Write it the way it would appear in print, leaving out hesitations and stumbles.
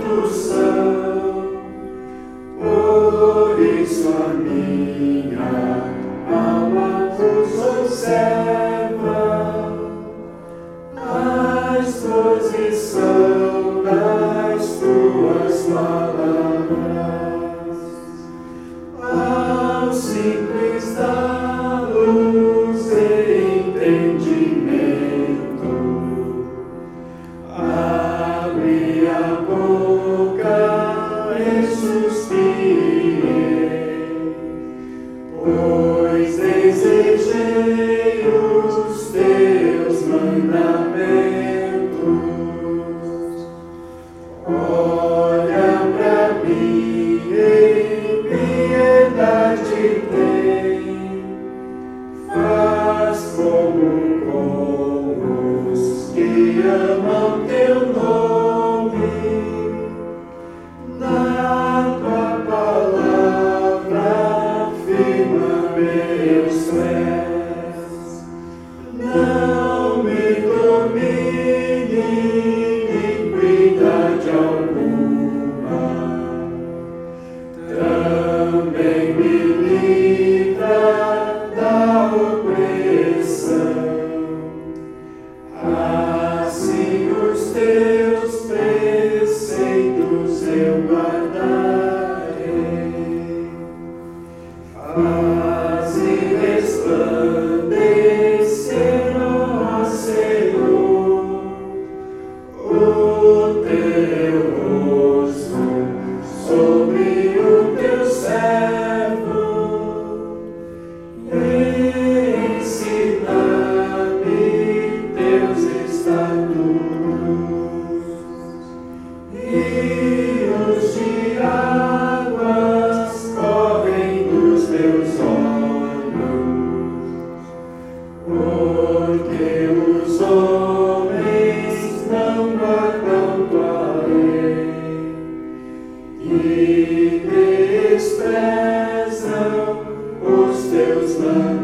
perfeitos são. Por isso a minha alma os observa, a exposição das tuas palavras, ao simples da luz e entendimento. Abre a boca e suspirei, pois desejei os teus mandamentos. Olha pra mim, em piedade tem, faz como com os que amam teu nome. Na tua palavra firma meus pés, não me domine iniquidade alguma, também me livra da opressão. Assim os teus preceitos eu guardarei. Faze resplandecer, ó Senhor, o teu rosto sobre o teu servo. Ensina-me teus estatutos, rios de águas correm dos meus olhos, porque os homens não guardam tua lei e desprezam os teus mandamentos.